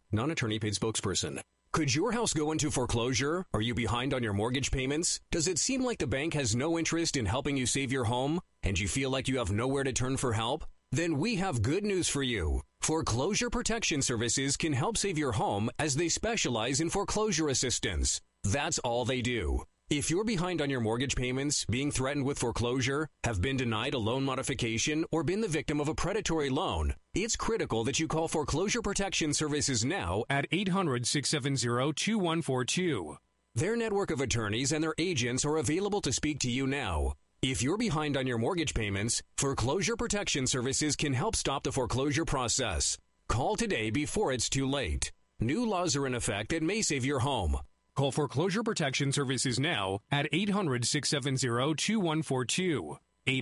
non-attorney paid spokesperson. Could your house go into foreclosure? Are you behind on your mortgage payments? Does it seem like the bank has no interest in helping you save your home? And you feel like you have nowhere to turn for help? Then we have good news for you. Foreclosure Protection Services can help save your home as they specialize in foreclosure assistance. That's all they do. If you're behind on your mortgage payments, being threatened with foreclosure, have been denied a loan modification, or been the victim of a predatory loan, it's critical that you call Foreclosure Protection Services now at 800-670-2142. Their network of attorneys and their agents are available to speak to you now. If you're behind on your mortgage payments, Foreclosure Protection Services can help stop the foreclosure process. Call today before it's too late. New laws are in effect that may save your home. Call Foreclosure Protection Services now at 800-670-2142.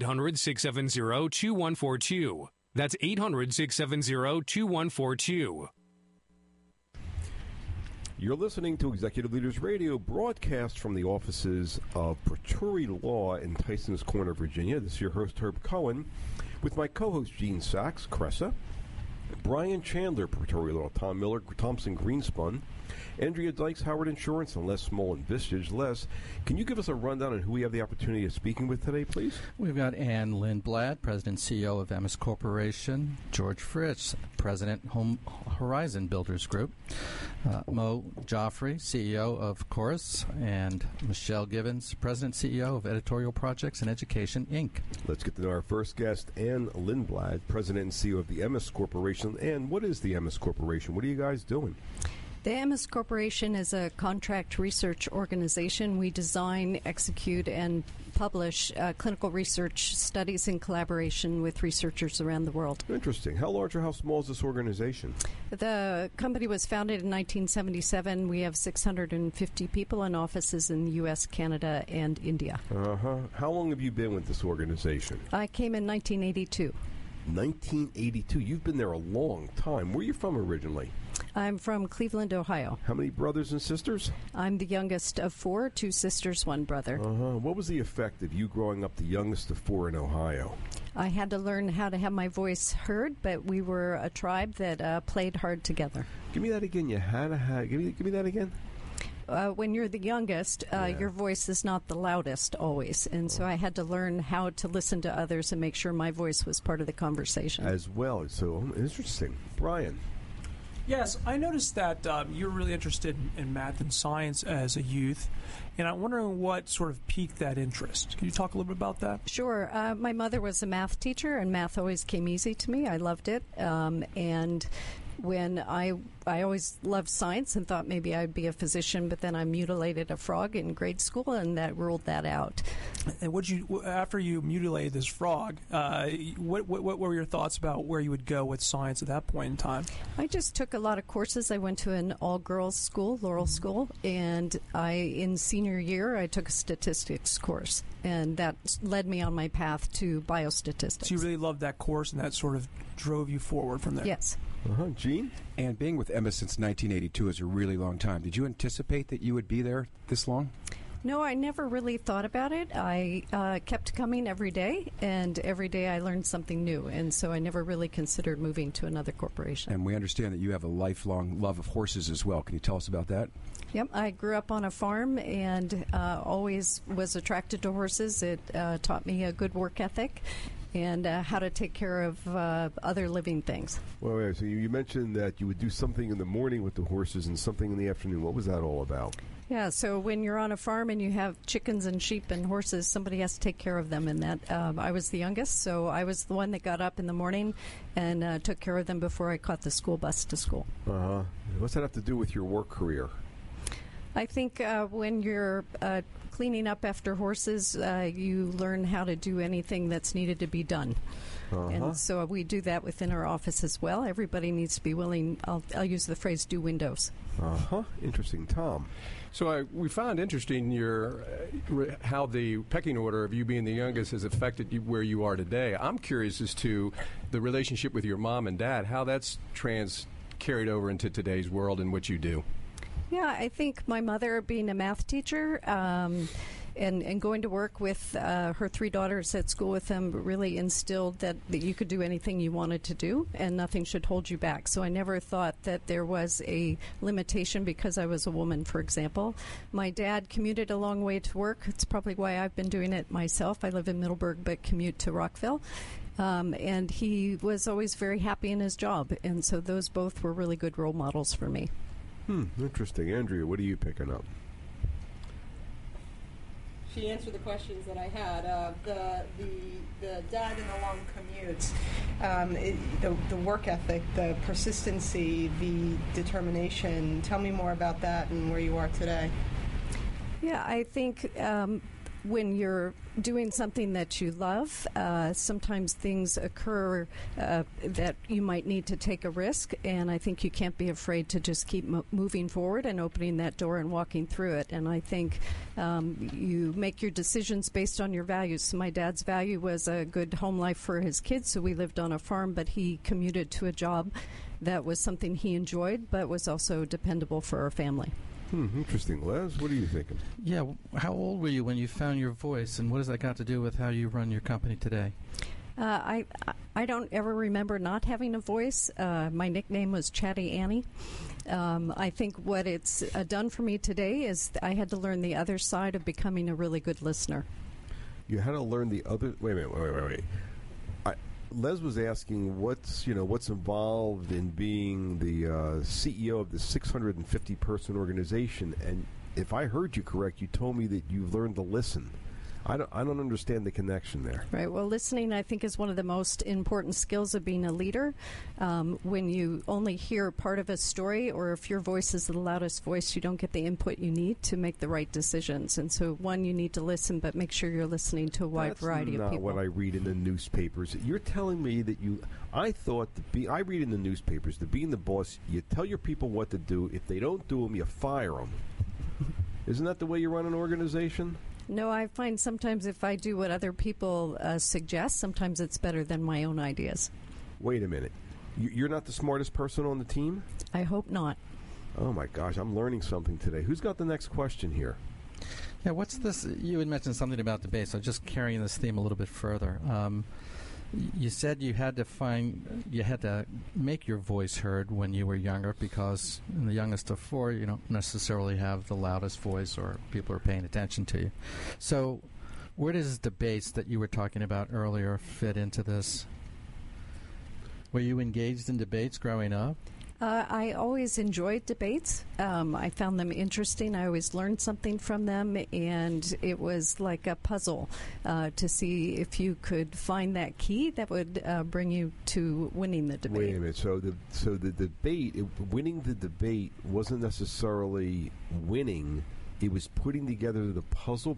800-670-2142. That's 800-670-2142. You're listening to Executive Leaders Radio, broadcast from the offices of Praeturi Law in Tyson's Corner, Virginia. This is your host, Herb Cohen, with my co-host, Gene Sachs, Cressa, Brian Chandler, Praeturi Law, Tom Miller, Thompson Greenspun, Andrea Dykes, Howard Insurance, and Les Small and Vistage. Les, can you give us a rundown on who we have the opportunity of speaking with today, please? We've got Ann Lindblad, President and CEO of MS Corporation, George Fritz, President, Home Horizon Builders Group, Mo Joffrey, CEO of Chorus, and Michelle Givens, President and CEO of Editorial Projects and Education, Inc. Let's get to know our first guest, Ann Lindblad, President and CEO of the MS Corporation. Ann, what is the MS Corporation? What are you guys doing? The MS Corporation is a contract research organization. We design, execute, and publish clinical research studies in collaboration with researchers around the world. Interesting. How large or how small is this organization? The company was founded in 1977. We have 650 people in offices in the U.S., Canada, and India. How long have you been with this organization? I came in 1982. 1982. You've been there a long time. Where are you from originally? I'm from Cleveland, Ohio. How many brothers and sisters? I'm the youngest of four, two sisters, one brother. What was the effect of you growing up the youngest of four in Ohio? I had to learn how to have my voice heard, but we were a tribe that played hard together. Give me that again. You had to give me that again. When you're the youngest, your voice is not the loudest always. And so I had to learn how to listen to others and make sure my voice was part of the conversation. As well. So interesting. Brian. Yes, I noticed that you're really interested in math and science as a youth, and I'm wondering what sort of piqued that interest. Can you talk a little bit about that? Sure. My mother was a math teacher, and math always came easy to me. I loved it. And when I always loved science and thought maybe I'd be a physician, but then I mutilated a frog in grade school, and that ruled that out. And after you mutilated this frog, what were your thoughts about where you would go with science at that point in time? I just took a lot of courses. I went to an all-girls school, Laurel School, and in senior year I took a statistics course, and that led me on my path to biostatistics. So you really loved that course, and that sort of drove you forward from there? Yes. Gene? And being with MS since 1982 is a really long time. Did you anticipate that you would be there this long? No, I never really thought about it. I kept coming every day, and every day I learned something new, and so I never really considered moving to another corporation. And we understand that you have a lifelong love of horses as well. Can you tell us about that? Yep, I grew up on a farm and always was attracted to horses. It taught me a good work ethic and how to take care of other living things. Well, so you mentioned that you would do something in the morning with the horses and something in the afternoon. What was that all about? Yeah, so when you're on a farm and you have chickens and sheep and horses, somebody has to take care of them. And that I was the youngest, so I was the one that got up in the morning and took care of them before I caught the school bus to school. What's that have to do with your work career? I think when you're cleaning up after horses, you learn how to do anything that's needed to be done. And so we do that within our office as well. Everybody needs to be willing, I'll use the phrase, do windows. Interesting. Tom? So we found interesting how the pecking order of you being the youngest has affected you where you are today. I'm curious as to the relationship with your mom and dad, how that's carried over into today's world and what you do. Yeah, I think my mother, being a math teacher, And going to work with her 3 daughters at school with them really instilled that you could do anything you wanted to do and nothing should hold you back. So I never thought that there was a limitation because I was a woman, for example. My dad commuted a long way to work. It's probably why I've been doing it myself. I live in Middleburg but commute to Rockville. And he was always very happy in his job. And so those both were really good role models for me. Interesting. Andrea, what are you picking up? She answered the questions that I had. The dad and the long commutes, the work ethic, the persistency, the determination. Tell me more about that and where you are today. Yeah, I think when you're doing something that you love, sometimes things occur that you might need to take a risk, and I think you can't be afraid to just keep moving forward and opening that door and walking through it. And I think you make your decisions based on your values. So my dad's value was a good home life for his kids, so we lived on a farm, but he commuted to a job that was something he enjoyed, but was also dependable for our family. Interesting. Les, what are you thinking? Yeah, how old were you when you found your voice, and what has that got to do with how you run your company today? I don't ever remember not having a voice. My nickname was Chatty Annie. I think what it's done for me today is I had to learn the other side of becoming a really good listener. You had to learn the other... Wait. Les was asking what's involved in being the CEO of the 650-person organization, and if I heard you correct, you told me that you've learned to listen. I don't understand the connection there. Right. Well, listening, I think, is one of the most important skills of being a leader. When you only hear part of a story, or if your voice is the loudest voice, you don't get the input you need to make the right decisions. And so, one, you need to listen, but make sure you're listening to a wide variety of people. That's not what I read in the newspapers. You're telling me that I thought I read in the newspapers that being the boss, you tell your people what to do. If they don't do them, you fire them. Isn't that the way you run an organization? No, I find sometimes if I do what other people suggest, sometimes it's better than my own ideas. Wait a minute. You're not the smartest person on the team? I hope not. Oh, my gosh. I'm learning something today. Who's got the next question here? Yeah, what's this? You had mentioned something about debate, so just carrying this theme a little bit further. You said you had to make your voice heard when you were younger because in the youngest of 4, you don't necessarily have the loudest voice or people are paying attention to you. So where does debates that you were talking about earlier fit into this? Were you engaged in debates growing up? I always enjoyed debates. I found them interesting. I always learned something from them, and it was like a puzzle to see if you could find that key that would bring you to winning the debate. Wait a minute. So the debate, winning the debate wasn't necessarily winning. It was putting together the puzzle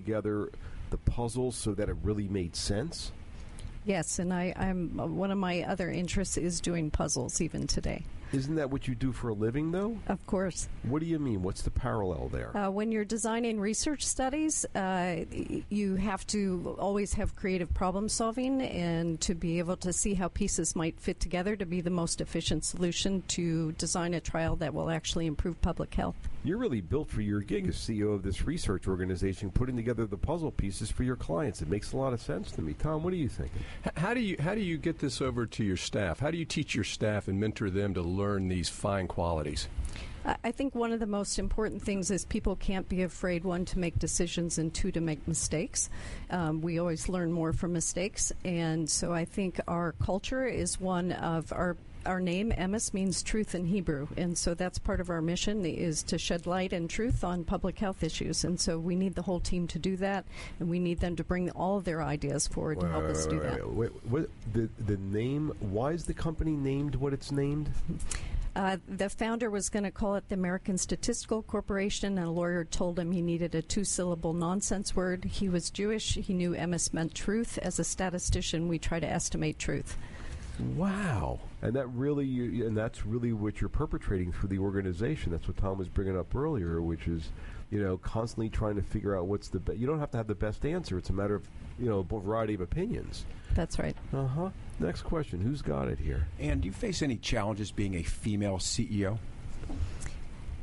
so that it really made sense? Yes, and I'm one of my other interests is doing puzzles even today. Isn't that what you do for a living, though? Of course. What do you mean? What's the parallel there? When you're designing research studies, you have to always have creative problem solving and to be able to see how pieces might fit together to be the most efficient solution to design a trial that will actually improve public health. You're really built for your gig as CEO of this research organization, putting together the puzzle pieces for your clients. It makes a lot of sense to me. Tom, what are you thinking? How do you get this over to your staff? How do you teach your staff and mentor them to learn these fine qualities? I think one of the most important things is people can't be afraid, 1, to make decisions, and 2, to make mistakes. We always learn more from mistakes, and so I think our culture is one of our name, Emis, means truth in Hebrew, and so that's part of our mission is to shed light and truth on public health issues, and so we need the whole team to do that, and we need them to bring all of their ideas forward to help us do that. The name, why is the company named what it's named? The founder was going to call it the American Statistical Corporation, and a lawyer told him he needed a 2-syllable nonsense word. He was Jewish. He knew Emis meant truth. As a statistician, we try to estimate truth. Wow. And that's really what you're perpetrating through the organization. That's what Tom was bringing up earlier, which is, constantly trying to figure out what's the best. You don't have to have the best answer. It's a matter of, a variety of opinions. That's right. Uh-huh. Next question. Who's got it here? And do you face any challenges being a female CEO?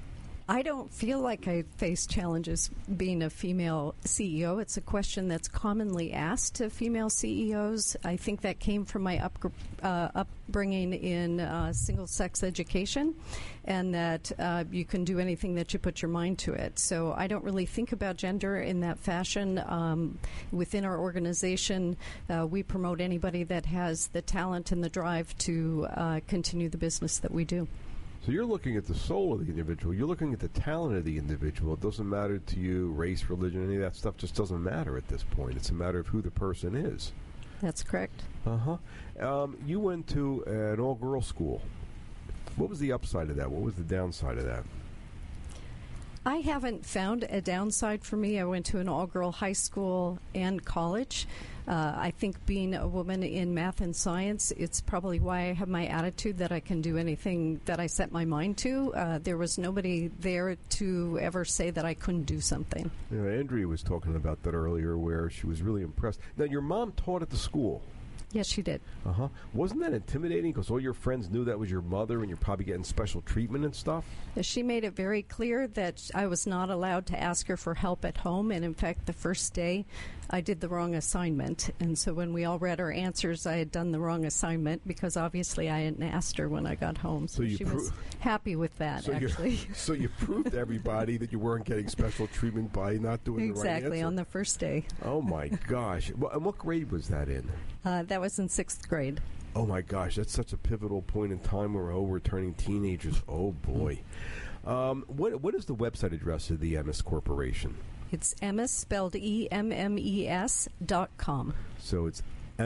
I don't feel like I face challenges being a female CEO. It's a question that's commonly asked to female CEOs. I think that came from my upbringing in single-sex education, and that you can do anything that you put your mind to it. So I don't really think about gender in that fashion. Within our organization, we promote anybody that has the talent and the drive to continue the business that we do. So you're looking at the soul of the individual. You're looking at the talent of the individual. It doesn't matter to you, race, religion, any of that stuff just doesn't matter at this point. It's a matter of who the person is. That's correct. You went to an all-girls school. What was the upside of that? What was the downside of that? I haven't found a downside for me. I went to an all-girl high school and college. I think being a woman in math and science, it's probably why I have my attitude that I can do anything that I set my mind to. There was nobody there to ever say that I couldn't do something. Andrea was talking about that earlier, where she was really impressed. Now, your mom taught at the school. Yes, she did. Wasn't that intimidating because all your friends knew that was your mother and you're probably getting special treatment and stuff? She made it very clear that I was not allowed to ask her for help at home. And in fact, the first day, I did the wrong assignment. And so when we all read our answers, I had done the wrong assignment because obviously I hadn't asked her when I got home. So she was happy with that, actually. So you proved to everybody that you weren't getting special treatment by not doing the right answer? Exactly, on the first day. Oh, my gosh. And what grade was that in? That was in 6th grade. Oh, my gosh. That's such a pivotal point in time where we're turning teenagers. Oh, boy. What is the website address of the Emmis Corporation? It's Emmis, spelled EMMES.com. So it's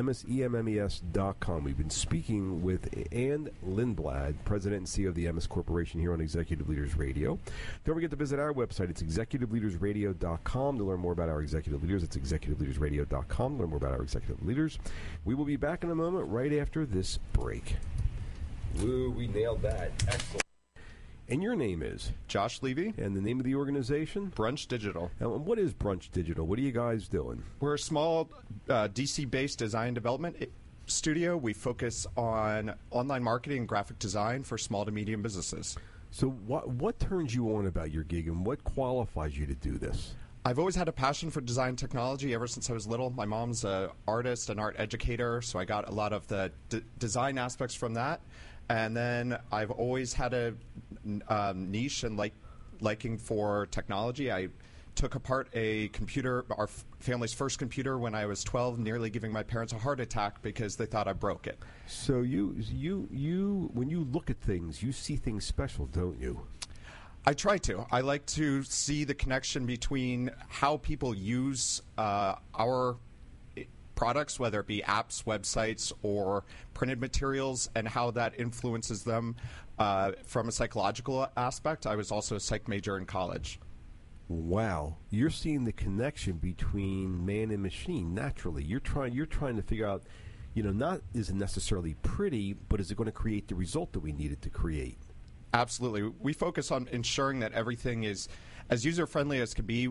EMMES.com. We've been speaking with Ann Lindblad, President and CEO of the Emmis Corporation, here on Executive Leaders Radio. Don't forget to visit our website. It's executiveleadersradio.com to learn more about our executive leaders. It's executiveleadersradio.com to learn more about our executive leaders. We will be back in a moment right after this break. Woo, we nailed that. Excellent. And your name is? Josh Levy. And the name of the organization? Brunch Digital. And what is Brunch Digital? What are you guys doing? We're a small DC-based design development studio. We focus on online marketing and graphic design for small to medium businesses. So what turns you on about your gig, and what qualifies you to do this? I've always had a passion for design technology ever since I was little. My mom's an artist, an art educator, so I got a lot of the design aspects from that. And then I've always had a niche and liking for technology. I took apart a computer, our family's first computer, when I was 12, nearly giving my parents a heart attack because they thought I broke it. So you when you look at things, you see things special, don't you? I try to. I like to see the connection between how people use our products, whether it be apps, websites, or printed materials, and how that influences them from a psychological aspect. I was also a psych major in college. Wow. You're seeing the connection between man and machine naturally. You're trying to figure out, not is it necessarily pretty, but is it going to create the result that we needed to create? Absolutely. We focus on ensuring that everything is as user-friendly as can be.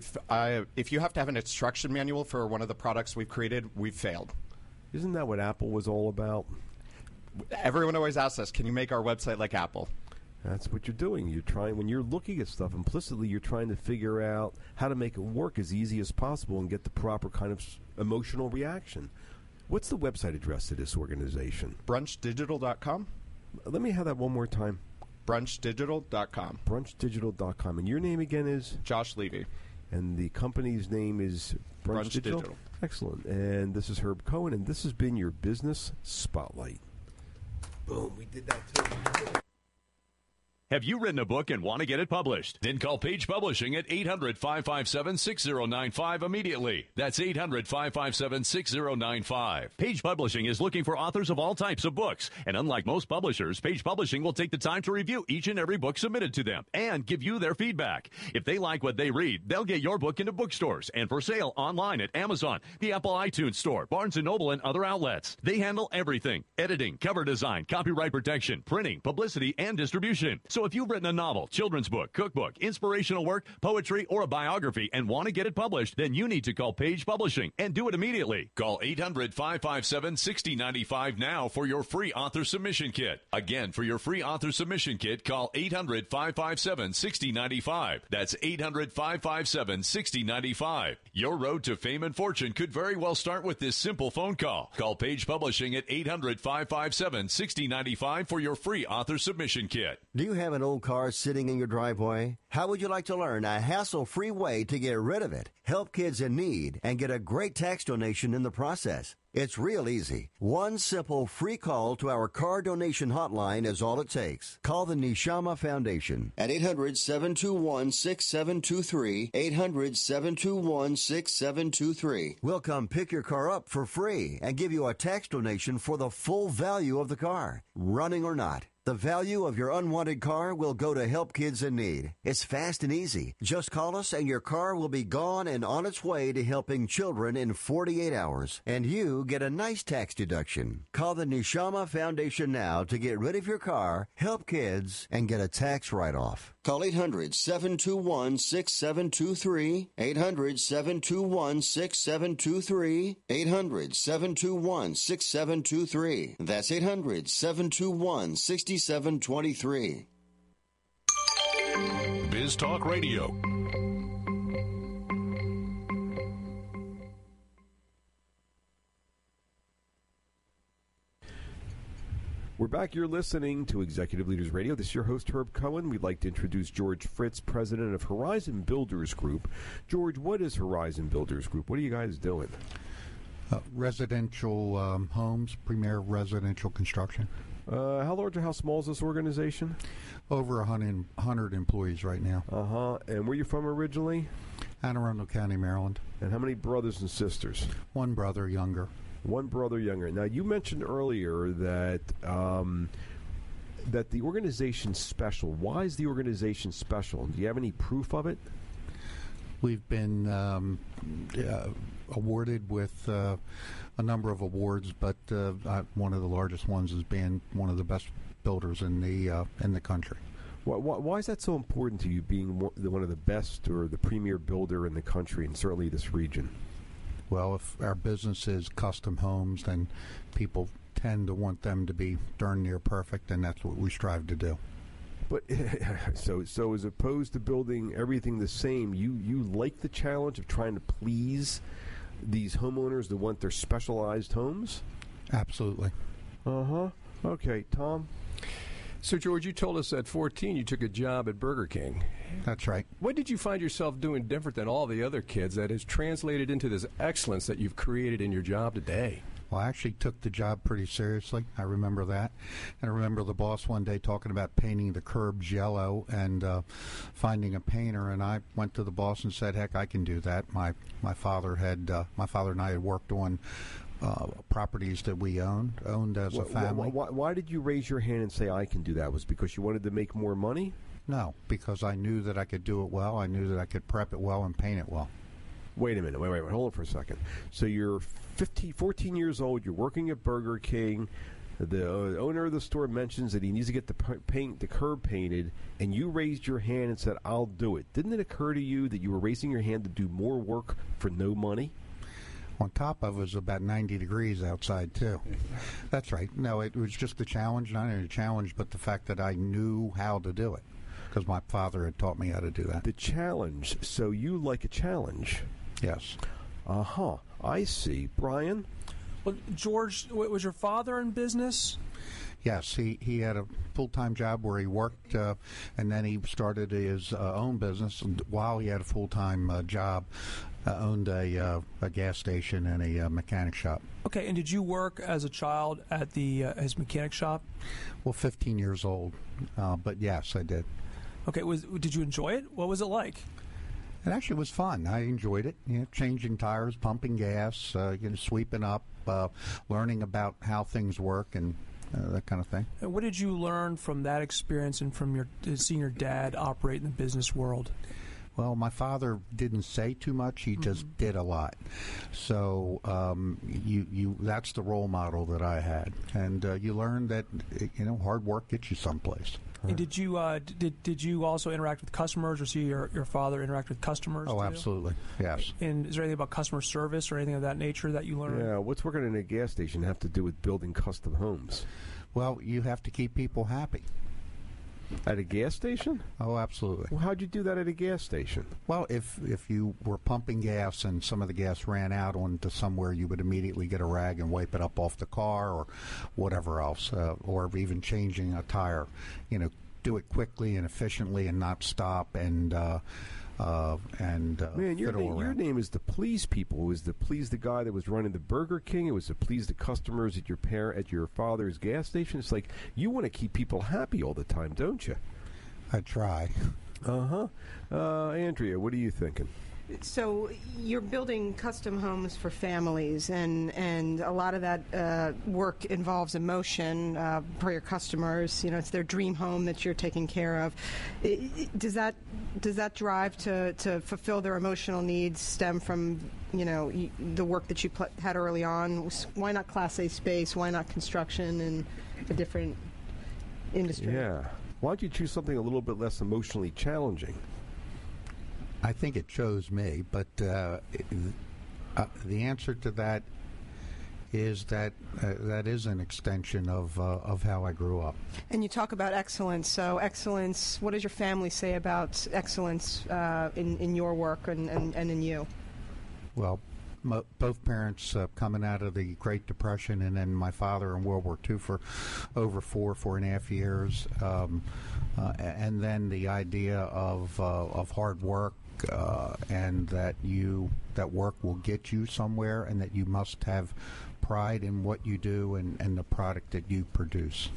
If you have to have an instruction manual for one of the products we've created, we've failed. Isn't that what Apple was all about? Everyone always asks us, can you make our website like Apple? That's what you're doing. When you're looking at stuff, implicitly you're trying to figure out how to make it work as easy as possible and get the proper kind of emotional reaction. What's the website address of this organization? BrunchDigital.com. Let me have that one more time. BrunchDigital.com. BrunchDigital.com. And your name again is? Josh Levy. And the company's name is Brunch Digital? Excellent. And this is Herb Cohen, and this has been your Business Spotlight. Boom, we did that too. Have you written a book and want to get it published? Then call Page Publishing at 800-557-6095 immediately. That's 800-557-6095. Page Publishing is looking for authors of all types of books. And unlike most publishers, Page Publishing will take the time to review each and every book submitted to them and give you their feedback. If they like what they read, they'll get your book into bookstores and for sale online at Amazon, the Apple iTunes Store, Barnes & Noble, and other outlets. They handle everything: editing, cover design, copyright protection, printing, publicity, and distribution. So So if you've written a novel, children's book, cookbook, inspirational work, poetry, or a biography and want to get it published, then you need to call Page Publishing and do it immediately. Call 800-557-6095 now for your free author submission kit. Again, for your free author submission kit, call 800-557-6095. That's 800-557-6095. Your road to fame and fortune could very well start with this simple phone call. Call Page Publishing at 800-557-6095 for your free author submission kit. Do you have an old car sitting in your driveway? How would you like to learn a hassle-free way to get rid of it, help kids in need, and get a great tax donation in the process? It's real easy. One simple free call to our car donation hotline is all it takes. Call the Neshama Foundation at 800-721-6723, 800-721-6723. We'll come pick your car up for free and give you a tax donation for the full value of the car, running or not. The value of your unwanted car will go to help kids in need. It's fast and easy. Just call us and your car will be gone and on its way to helping children in 48 hours. And you get a nice tax deduction. Call the Neshama Foundation now to get rid of your car, help kids, and get a tax write-off. Call 800-721-6723, 800-721-6723, 800-721-6723. That's 800-721-6723. Biz Talk Radio. We're back. You're listening to Executive Leaders Radio. This is your host, Herb Cohen. We'd like to introduce George Fritz, president of Horizon Builders Group. George, what is Horizon Builders Group? What are you guys doing? Residential homes, premier residential construction. How large or how small is this organization? Over 100 employees right now. And where are you from originally? Anne Arundel County, Maryland. And how many brothers and sisters? One brother younger. One brother younger. Now, you mentioned earlier that that the organization's special. Why is the organization special? Do you have any proof of it? We've been awarded with a number of awards, but one of the largest ones is being one of the best builders in the country. Why is that so important to you, being one of the best or the premier builder in the country, and certainly this region? Well, if our business is custom homes, then people tend to want them to be darn near perfect, and that's what we strive to do. But so as opposed to building everything the same, you like the challenge of trying to please these homeowners that want their specialized homes? Absolutely. Okay, Tom? So, George, you told us at 14 you took a job at Burger King. That's right. What did you find yourself doing different than all the other kids that has translated into this excellence that you've created in your job today? Well, I actually took the job pretty seriously. I remember that. And I remember the boss one day talking about painting the curbs yellow and finding a painter. And I went to the boss and said, heck, I can do that. My father and I had worked on properties that we owned as a family. Why did you raise your hand and say, I can do that? Was it because you wanted to make more money? No, because I knew that I could do it well. I knew that I could prep it well and paint it well. Wait a minute. Wait. Hold on for a second. So you're 14 years old. You're working at Burger King. The owner of the store mentions that he needs to get the curb painted, and you raised your hand and said, I'll do it. Didn't it occur to you that you were raising your hand to do more work for no money? On top of it was about 90 degrees outside, too. That's right. No, it was just a challenge, not only a challenge, but the fact that I knew how to do it, because my father had taught me how to do that. The challenge. So you like a challenge? Yes. I see. Brian? Well, George, was your father in business? Yes, he had a full-time job where he worked, and then he started his own business. And while he had a full-time job, owned a gas station and a mechanic shop. Okay, and did you work as a child at his mechanic shop? Well, 15 years old, but yes, I did. Okay, did you enjoy it? What was it like? It actually was fun. I enjoyed it. Changing tires, pumping gas, sweeping up, learning about how things work, and that kind of thing. And what did you learn from that experience and from seeing your dad operate in the business world? Well, my father didn't say too much. He just did a lot. So that's the role model that I had. And you learn that, hard work gets you someplace. And did you did you also interact with customers, or see your father interact with customers? Oh, too? absolutely, yes. And is there anything about customer service or anything of that nature that you learned? Yeah, what's working in a gas station have to do with building custom homes? Well, you have to keep people happy. At a gas station? Oh, absolutely. Well, how'd you do that at a gas station? Well, if you were pumping gas and some of the gas ran out onto somewhere, you would immediately get a rag and wipe it up off the car or whatever else, or even changing a tire. Do it quickly and efficiently and not stop and man, your name is to please people. It was to please the guy that was running the Burger King. It was to please the customers at your father's gas station. It's like you want to keep people happy all the time, don't you? I try. Andrea, what are you thinking? So you're building custom homes for families, and a lot of that work involves emotion for your customers. It's their dream home that you're taking care of. Does that drive to fulfill their emotional needs stem from the work that you had early on? Why not Class A space? Why not construction and a different industry? Yeah. Why don't you choose something a little bit less emotionally challenging? I think it chose me, but the answer to that is that is an extension of how I grew up. And you talk about excellence. So excellence, what does your family say about excellence in your work and in you? Well, both parents coming out of the Great Depression, and then my father in World War II for over 4.5 years, and then the idea of hard work. And that work will get you somewhere, and that you must have pride in what you do and the product that you produce.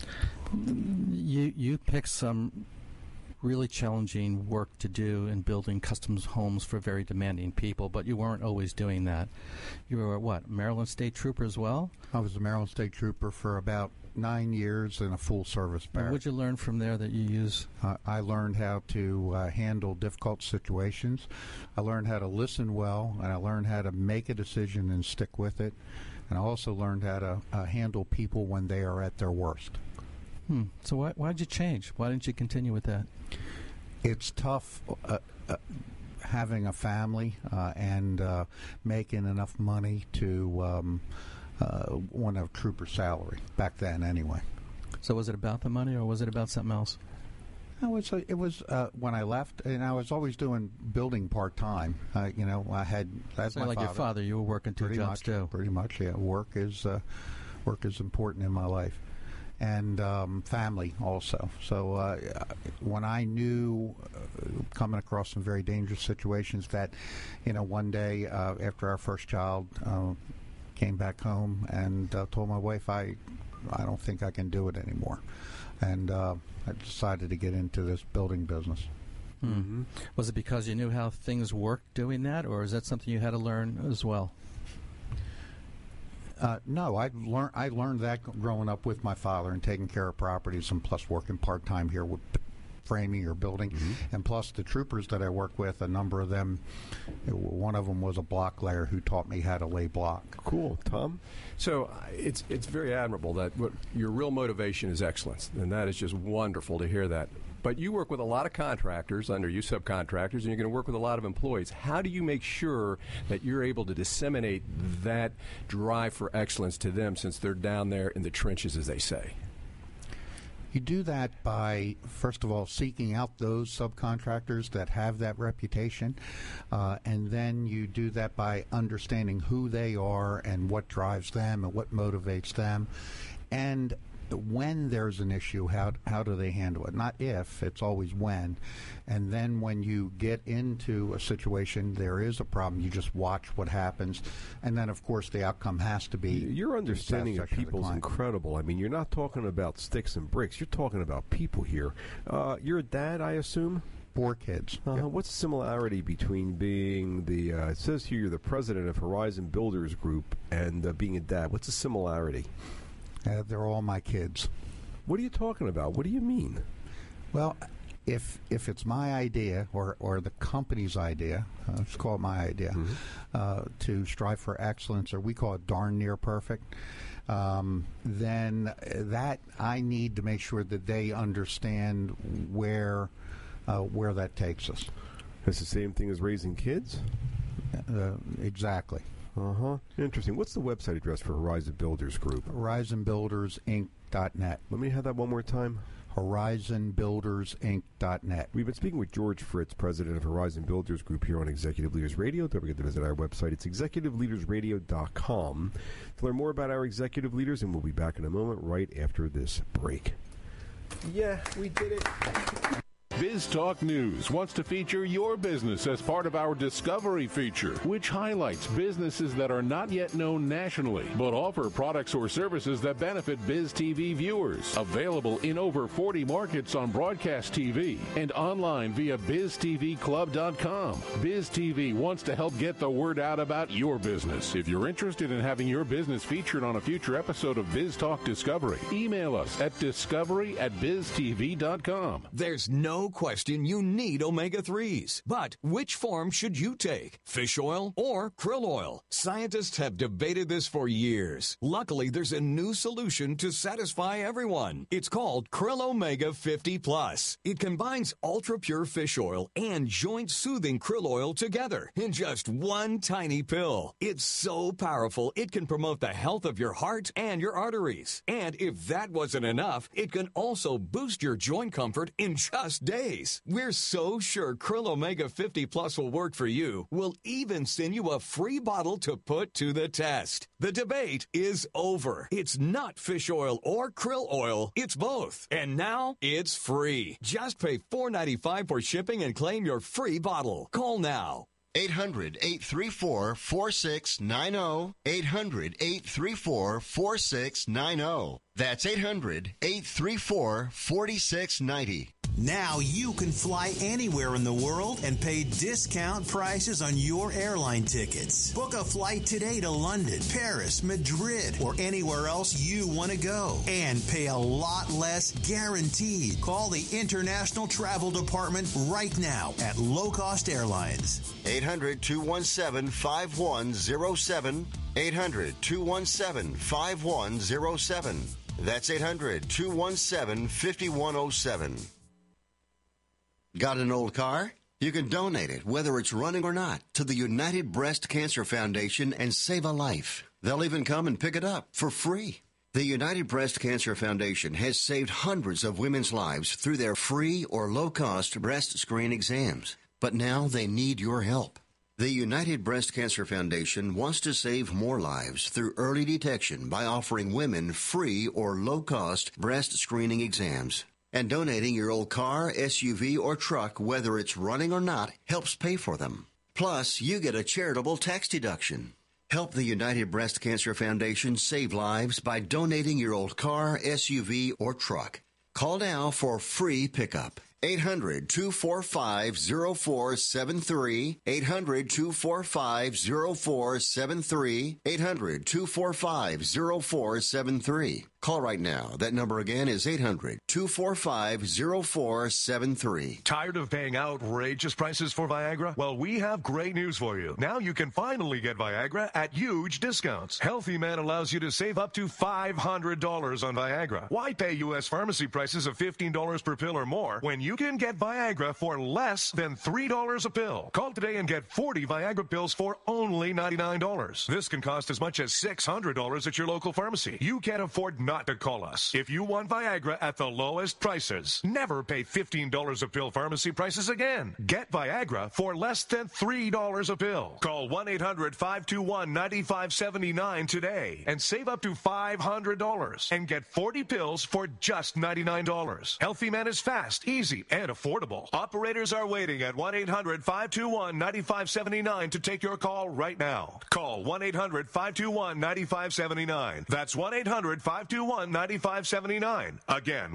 You picked some really challenging work to do in building custom homes for very demanding people, but you weren't always doing that. You were what, Maryland State Trooper as well? I was a Maryland State Trooper for about 9 years in a full-service barrack. What did you learn from there that you use? I learned how to handle difficult situations. I learned how to listen well, and I learned how to make a decision and stick with it. And I also learned how to handle people when they are at their worst. So why did you change? Why didn't you continue with that? It's tough having a family and making enough money to want a trooper salary back then, anyway. So was it about the money, or was it about something else? It was when I left, and I was always doing building part time. I had that's so like your father. You were working two jobs too. Pretty much, yeah. Work is important in my life, and family also. So when I knew coming across some very dangerous situations that, one day after our first child. Came back home and told my wife I don't think I can do it anymore, and I decided to get into this building business. Mm-hmm. Was it because you knew how things worked doing that, or is that something you had to learn as well? No, I learned that growing up with my father and taking care of properties, and plus working part time here with framing or building, and plus the troopers that I work with, a number of them, one of them was a block layer who taught me how to lay block. Cool. Tom? So it's very admirable that your real motivation is excellence, and that is just wonderful to hear that. But you work with a lot of contractors under you, subcontractors, and you're going to work with a lot of employees. How do you make sure that you're able to disseminate that drive for excellence to them, since they're down there in the trenches, as they say? You do that by, first of all, seeking out those subcontractors that have that reputation, and then you do that by understanding who they are and what drives them and what motivates them, and when there's an issue, how do they handle it? Not if, it's always when. And then when you get into a situation, there is a problem, you just watch what happens. And then, of course, the outcome has to be... Your understanding of people is incredible. I mean, you're not talking about sticks and bricks. You're talking about people here. You're a dad, I assume? 4 kids. Yep. What's the similarity between being the... it says here you're the president of Horizon Builders Group and being a dad. What's the similarity? They're all my kids. What are you talking about? What do you mean? Well, if it's my idea or the company's idea, let's call it my idea, to strive for excellence, or we call it darn near perfect, then that I need to make sure that they understand where that takes us. It's the same thing as raising kids? Exactly. Interesting. What's the website address for Horizon Builders Group? HorizonBuildersInc.net. Let me have that one more time. HorizonBuildersInc.net. We've been speaking with George Fritz, president of Horizon Builders Group here on Executive Leaders Radio. Don't forget to visit our website. It's executiveleadersradio.com to learn more about our executive leaders, and we'll be back in a moment right after this break. Yeah, we did it. Biz Talk News wants to feature your business as part of our Discovery feature, which highlights businesses that are not yet known nationally, but offer products or services that benefit Biz TV viewers. Available in over 40 markets on broadcast TV and online via BizTVClub.com. Biz TV wants to help get the word out about your business. If you're interested in having your business featured on a future episode of Biz Talk Discovery, email us at discovery@biztv.com. There's no question you need omega-3s. But which form should you take? Fish oil or krill oil? Scientists have debated this for years. Luckily, there's a new solution to satisfy everyone. It's called Krill Omega 50 Plus. It combines ultra-pure fish oil and joint-soothing krill oil together in just one tiny pill. It's so powerful, it can promote the health of your heart and your arteries. And if that wasn't enough, it can also boost your joint comfort in just days. We're so sure Krill Omega 50 Plus will work for you. We'll even send you a free bottle to put to the test. The debate is over. It's not fish oil or krill oil. It's both. And now it's free. Just pay $4.95 for shipping and claim your free bottle. Call now. 800-834-4690. 800-834-4690. That's 800-834-4690. Now you can fly anywhere in the world and pay discount prices on your airline tickets. Book a flight today to London, Paris, Madrid, or anywhere else you want to go. And pay a lot less guaranteed. Call the International Travel Department right now at Low Cost Airlines. 800-217-5107. 800-217-5107. That's 800-217-5107. Got an old car? You can donate it, whether it's running or not, to the United Breast Cancer Foundation and save a life. They'll even come and pick it up for free. The United Breast Cancer Foundation has saved hundreds of women's lives through their free or low-cost breast screen exams. But now they need your help. The United Breast Cancer Foundation wants to save more lives through early detection by offering women free or low-cost breast screening exams. And donating your old car, SUV, or truck, whether it's running or not, helps pay for them. Plus, you get a charitable tax deduction. Help the United Breast Cancer Foundation save lives by donating your old car, SUV, or truck. Call now for free pickup. 800-245-0473. 800-245-0473. 800-245-0473. Call right now. That number again is 800-245-0473. Tired of paying outrageous prices for Viagra? Well, we have great news for you. Now you can finally get Viagra at huge discounts. Healthy Man allows you to save up to $500 on Viagra. Why pay U.S. pharmacy prices of $15 per pill or more when you can get Viagra for less than $3 a pill? Call today and get 40 Viagra pills for only $99. This can cost as much as $600 at your local pharmacy. You can't afford not to call us. If you want Viagra at the lowest prices, never pay $15 a pill pharmacy prices again. Get Viagra for less than $3 a pill. Call 1-800-521-9579 today and save up to $500 and get 40 pills for just $99. Healthy Man is fast, easy, and affordable. Operators are waiting at 1-800-521-9579 to take your call right now. Call 1-800-521-9579. That's 1-800-521-9579. 1-800-521-9579. Again,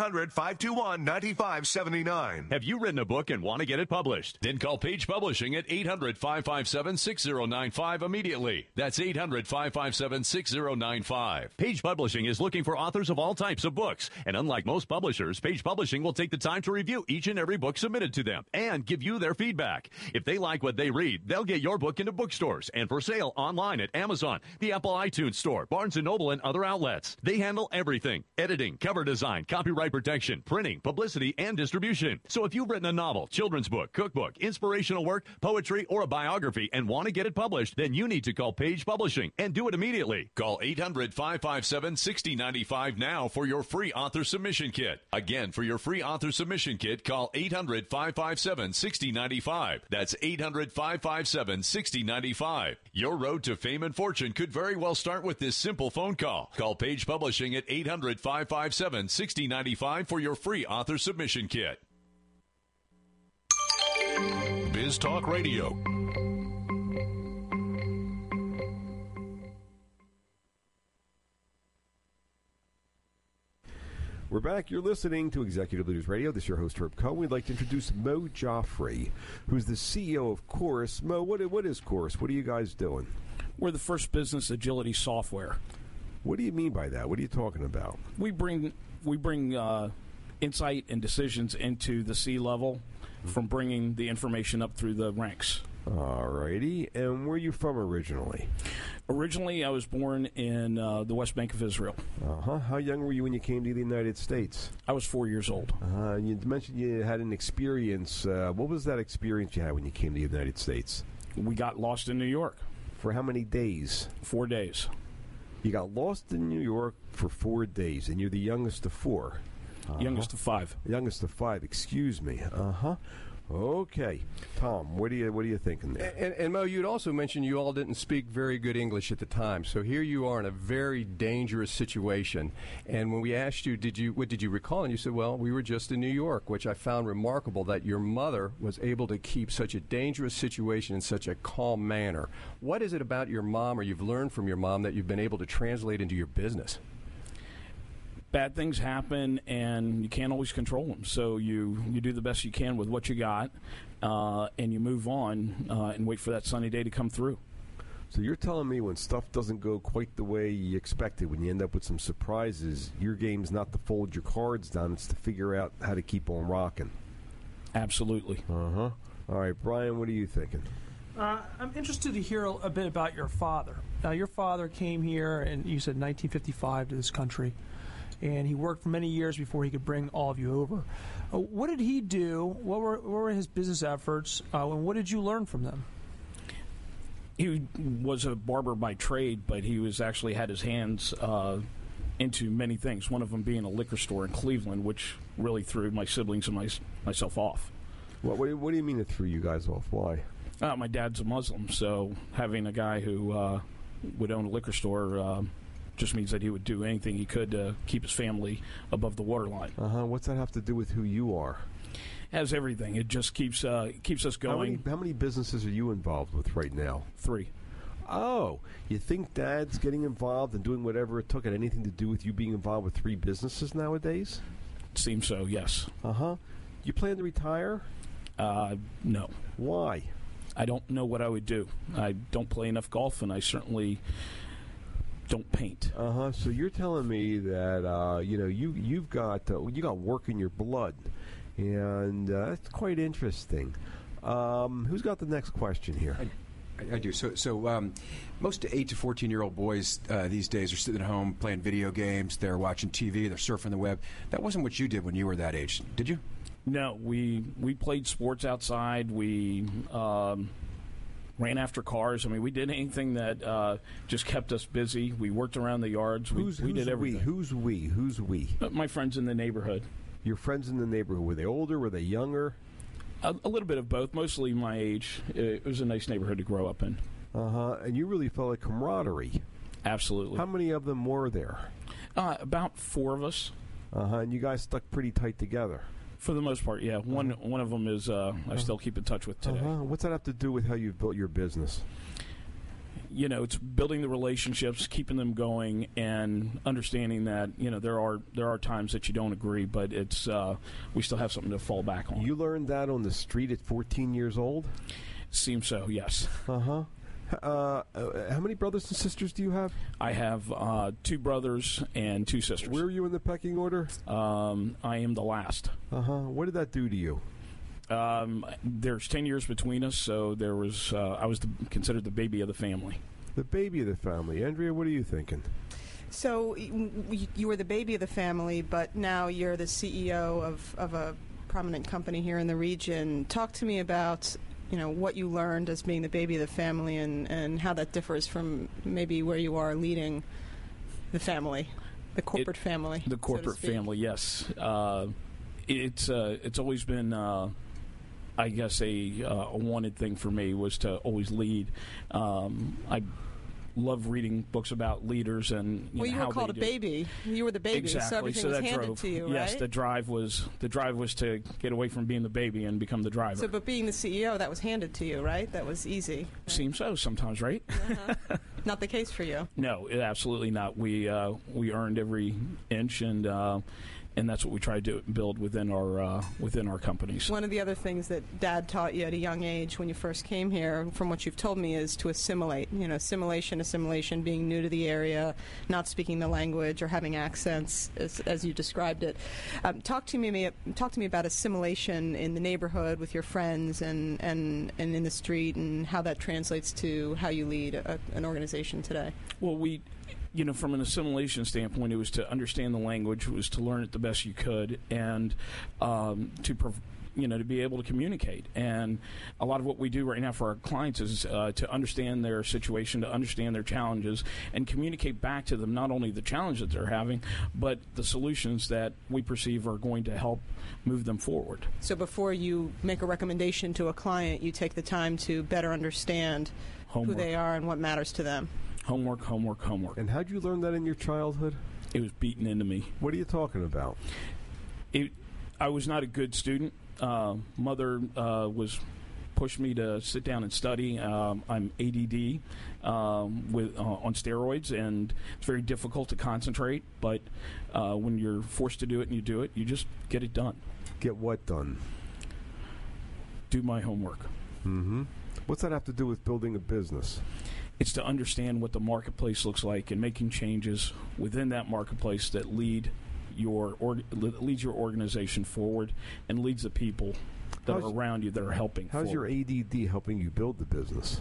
1-800-521-9579. Have you written a book and want to get it published? Then call Page Publishing at 800-557-6095 immediately. That's 800-557-6095. Page Publishing is looking for authors of all types of books. And unlike most publishers, Page Publishing will take the time to review each and every book submitted to them and give you their feedback. If they like what they read, they'll get your book into bookstores and for sale online at Amazon, the Apple iTunes Store, Barnes & Noble, and other outlets. They handle everything: editing, cover design, copyright protection, printing, publicity, and distribution. So if you've written a novel, children's book, cookbook, inspirational work, poetry, or a biography and want to get it published, then you need to call Page Publishing and do it immediately. Call 800-557-6095 now for your free author submission kit. Again, for your free author submission kit, call 800-557-6095. That's 800-557-6095. Your road to fame and fortune could very well start with this simple phone call. Call Page Publishing at 800-557-6095 for your free author submission kit. Biz Talk Radio. We're back. You're listening to Executive Leaders Radio. This is your host, Herb Cohen. We'd like to introduce Mo Joffrey, who's the CEO of Chorus. Mo, what is Chorus? What are you guys doing? We're the first business agility software. What do you mean by that? What are you talking about? We bring insight and decisions into the C-level from bringing the information up through the ranks. All righty. And where are you from originally? Originally, I was born in the West Bank of Israel. Uh-huh. How young were you when you came to the United States? I was 4 years old. You mentioned you had an experience. What was that experience you had when you came to the United States? We got lost in New York. For how many days? 4 days. You got lost in New York for 4 days, and you're the youngest of four. Youngest of five. Youngest of five, excuse me. Uh-huh. Okay. Tom, what are you thinking there? And Mo, you'd also mentioned you all didn't speak very good English at the time. So here you are in a very dangerous situation. And when we asked you, what did you recall? And you said, well, we were just in New York, which I found remarkable that your mother was able to keep such a dangerous situation in such a calm manner. What is it about your mom or you've learned from your mom that you've been able to translate into your business? Bad things happen, and you can't always control them. So you do the best you can with what you got, and you move on and wait for that sunny day to come through. So you're telling me when stuff doesn't go quite the way you expected, when you end up with some surprises, your game's not to fold your cards down, it's to figure out how to keep on rocking. Absolutely. Uh-huh. All right, Brian, what are you thinking? I'm interested to hear a bit about your father. Your father came here, and you said 1955 to this country. And he worked for many years before he could bring all of you over. What did he do? What were his business efforts? And what did you learn from them? He was a barber by trade, but he was actually had his hands into many things, one of them being a liquor store in Cleveland, which really threw my siblings and myself off. What do you mean it threw you guys off? Why? My dad's a Muslim, so having a guy who would own a liquor store just means that he would do anything he could to keep his family above the waterline. What's that have to do with who you are? Has everything. It just keeps us going. How many businesses are you involved with right now? 3. Oh, you think Dad's getting involved and doing whatever it took had anything to do with you being involved with 3 businesses nowadays? It seems so, yes. You plan to retire? No. Why? I don't know what I would do. I don't play enough golf, and I certainly don't paint. So you're telling me that you got work in your blood, and that's quite interesting. Who's got the next question here? I do. So most 8 to 14-year-old boys these days are sitting at home playing video games. They're watching TV. They're surfing the web. That wasn't what you did when you were that age, did you? No, we played sports outside. We ran after cars. I mean, we did anything that just kept us busy. We worked around the yards. We did everything. Who's we? My friends in the neighborhood. Your friends in the neighborhood, were they older? Were they younger? A little bit of both, mostly my age. It was a nice neighborhood to grow up in. And you really felt a camaraderie. Absolutely. How many of them were there? About 4 of us. And you guys stuck pretty tight together. For the most part, yeah. One of them is I still keep in touch with today. What's that have to do with how you've built your business? it's building the relationships, keeping them going, and understanding that there are times that you don't agree, but it's we still have something to fall back on. You learned that on the street at 14 years old? Seems so, yes. Uh-huh. How many brothers and sisters do you have? I have 2 brothers and 2 sisters. Where are you in the pecking order? I am the last. Uh-huh. What did that do to you? There's 10 years between us, so there was I was considered the baby of the family. The baby of the family. Andrea, what are you thinking? So you were the baby of the family, but now you're the CEO of a prominent company here in the region. Talk to me about what you learned as being the baby of the family and how that differs from maybe where you are leading the family, the corporate family. The corporate family, yes. It's always been, I guess, a wanted thing for me was to always lead. I love reading books about leaders and you how were called a baby. You were the baby, exactly. so everything was handed to you, right? Yes, the drive was to get away from being the baby and become the driver. So, but being the CEO, that was handed to you, right? That was easy. Right? Seems so sometimes, right? Uh-huh. Not the case for you. No, absolutely not. We earned every inch, and that's what we try to build within our companies. One of the other things that Dad taught you at a young age when you first came here, from what you've told me, is to assimilate. Assimilation, being new to the area, not speaking the language or having accents, as you described it. Talk to me about assimilation in the neighborhood with your friends and in the street, and how that translates to how you lead an organization today. Well, from an assimilation standpoint, it was to understand the language, it was to learn it the best you could, and to be able to communicate. And a lot of what we do right now for our clients is to understand their situation, to understand their challenges, and communicate back to them not only the challenge that they're having, but the solutions that we perceive are going to help move them forward. So before you make a recommendation to a client, you take the time to better understand who they are and what matters to them. Homework. And how'd you learn that in your childhood? It was beaten into me. What are you talking about? I was not a good student. Mother was pushed me to sit down and study. I'm ADD on steroids, and it's very difficult to concentrate. But when you're forced to do it and you just get it done. Get what done? Do my homework. Mm-hmm. What's that have to do with building a business? It's to understand what the marketplace looks like and making changes within that marketplace that leads your organization forward and leads the people that are around you that are helping. How's forward. your ADD helping you build the business?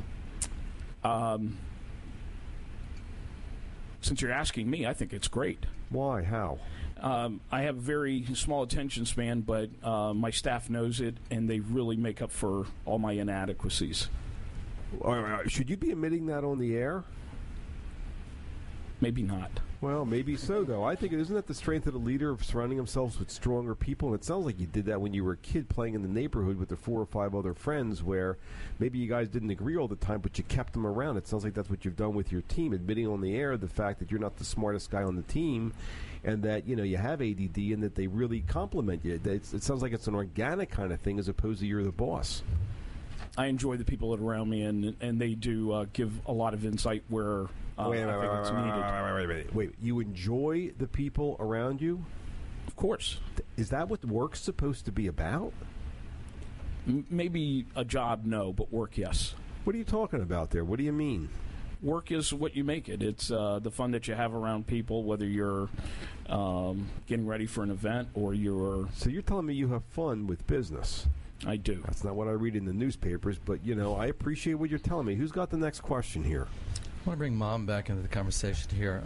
Since you're asking me, I think it's great. Why? How? I have a very small attention span, but my staff knows it, and they really make up for all my inadequacies. Should you be admitting that on the air? Maybe not. Well, maybe so, though. I think, isn't that the strength of the leader, of surrounding themselves with stronger people? And it sounds like you did that when you were a kid playing in the neighborhood with the 4 or 5 other friends where maybe you guys didn't agree all the time, but you kept them around. It sounds like that's what you've done with your team, admitting on the air the fact that you're not the smartest guy on the team and that, you have ADD and that they really compliment you. It sounds like it's an organic kind of thing as opposed to you're the boss. I enjoy the people that are around me, and they do give a lot of insight where I think it's needed. Wait, you enjoy the people around you? Of course. Is that what work's supposed to be about? Maybe a job, no, but work, yes. What are you talking about there? What do you mean? Work is what you make it. It's the fun that you have around people, whether you're getting ready for an event or you're... So you're telling me you have fun with business? I do. That's not what I read in the newspapers, but, I appreciate what you're telling me. Who's got the next question here? I want to bring Mom back into the conversation here.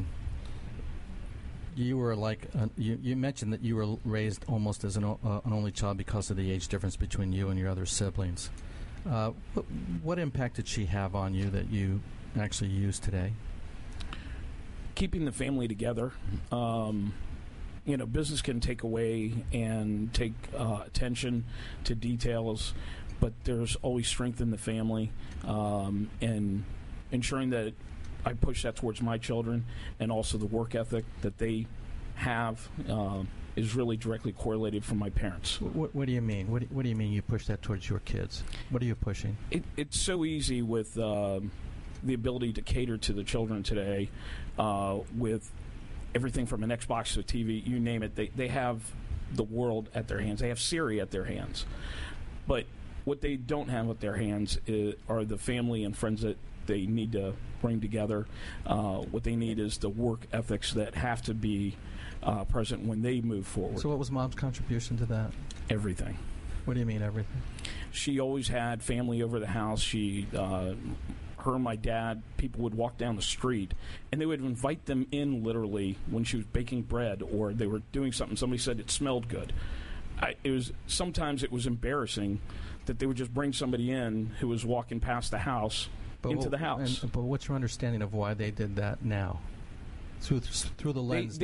You were you mentioned that you were raised almost as an only child because of the age difference between you and your other siblings. What impact did she have on you that you actually use today? Keeping the family together. Business can take away and take attention to details, but there's always strength in the family, and ensuring that I push that towards my children, and also the work ethic that they have is really directly correlated from my parents. What do you mean? What do you mean you push that towards your kids? What are you pushing? It's so easy with the ability to cater to the children today with everything from an Xbox to a TV, you name it. They have the world at their hands. They have Siri at their hands. But what they don't have at their hands are the family and friends that they need to bring together. What they need is the work ethics that have to be present when they move forward. So what was Mom's contribution to that? Everything. What do you mean, everything? She always had family over the house. Her and my dad, people would walk down the street, and they would invite them in literally when she was baking bread or they were doing something. Somebody said it smelled good. Sometimes it was embarrassing that they would just bring somebody in who was walking past the house into the house. But what's your understanding of why they did that now? Through the lens.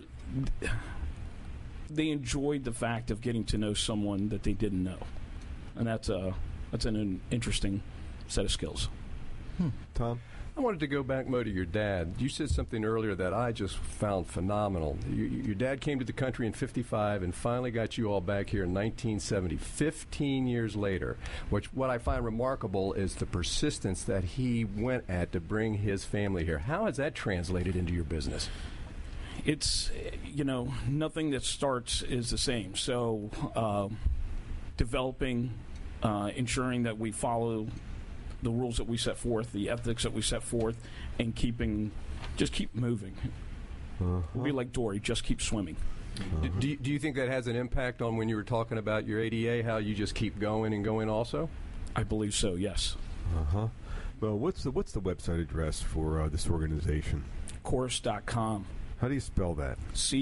They enjoyed the fact of getting to know someone that they didn't know, and that's an interesting set of skills. Tom? I wanted to go back, Mo, to your dad. You said something earlier that I just found phenomenal. Your dad came to the country in 55 and finally got you all back here in 1970, 15 years later. What I find remarkable is the persistence that he went at to bring his family here. How has that translated into your business? It's, nothing that starts is the same. So developing, ensuring that we follow the rules that we set forth, the ethics that we set forth, and keep moving. We'll be like Dory, just keep swimming. Do you think that has an impact on when you were talking about your ADA, how you just keep going and going also? I believe so, yes. Well, what's the website address for this organization? Chorus.com. How do you spell that?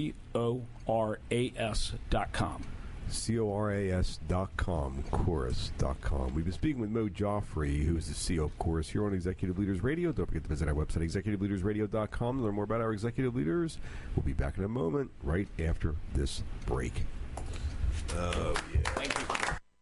CORAS.com. CORAS.com, Chorus.com. We've been speaking with Mo Joffrey, who is the CEO of Chorus here on Executive Leaders Radio. Don't forget to visit our website, executiveleadersradio.com, to learn more about our executive leaders. We'll be back in a moment, right after this break. Oh, yeah. Thank you.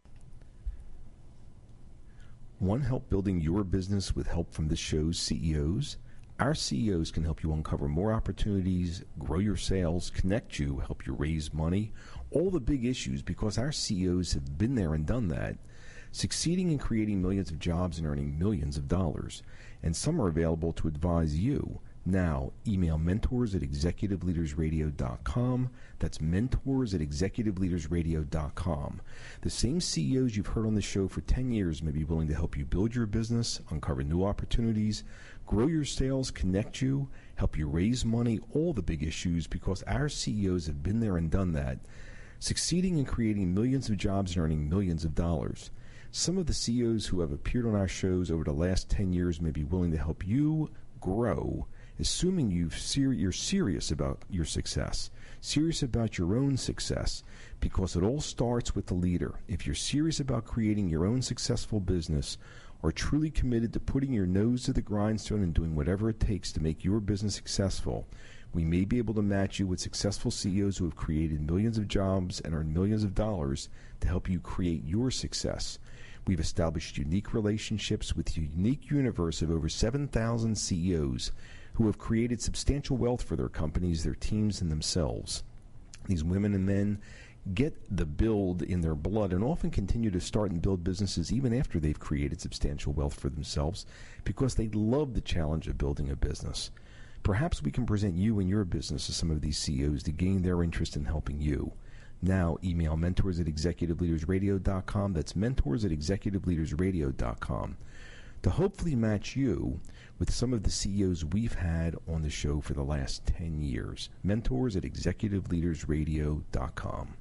Want help building your business with help from this show's CEOs? Our CEOs can help you uncover more opportunities, grow your sales, connect you, help you raise money, all the big issues, because our CEOs have been there and done that, succeeding in creating millions of jobs and earning millions of dollars. And some are available to advise you. Now, email mentors@executiveleadersradio.com. That's mentors@executiveleadersradio.com. The same CEOs you've heard on the show for 10 years may be willing to help you build your business, uncover new opportunities, grow your sales, connect you, help you raise money, all the big issues, because our CEOs have been there and done that, succeeding in creating millions of jobs and earning millions of dollars. Some of the CEOs who have appeared on our shows over the last 10 years may be willing to help you grow, assuming you're serious about your success, serious about your own success, because it all starts with the leader. If you're serious about creating your own successful business, or truly committed to putting your nose to the grindstone and doing whatever it takes to make your business successful, we may be able to match you with successful CEOs who have created millions of jobs and earned millions of dollars to help you create your success. We've established unique relationships with a unique universe of over 7,000 CEOs who have created substantial wealth for their companies, their teams, and themselves. These women and men get the build in their blood and often continue to start and build businesses even after they've created substantial wealth for themselves because they love the challenge of building a business. Perhaps we can present you and your business to some of these CEOs to gain their interest in helping you. Now, email mentors@executiveleadersradio.com. That's mentors@executiveleadersradio.com to hopefully match you with some of the CEOs we've had on the show for the last 10 years. mentors@executiveleadersradio.com.